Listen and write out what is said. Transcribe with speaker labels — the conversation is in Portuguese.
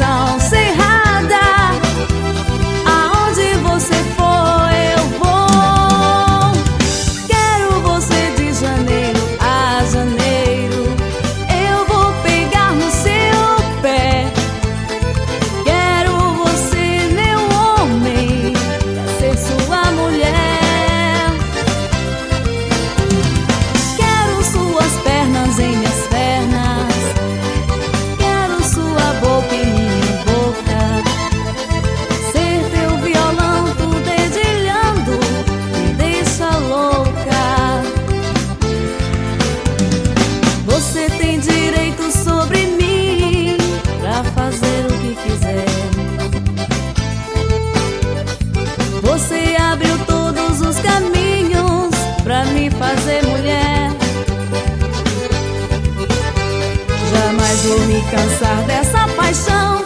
Speaker 1: direção cerrada. Aonde você for, eu vou. Quero você de janeiro a janeiro. Eu vou pegar no seu pé. Quero você, meu homem, pra ser sua mulher. Quero suas pernas em minhas pernas. Quero sua boca em minha boca. Ser teu violão, tu dedilhando, me deixa louca. Você tem direito sobre mim pra fazer o que quiser. Você abriu todos os caminhos pra me fazer mulher. Jamais vou me cansar dessa paixão.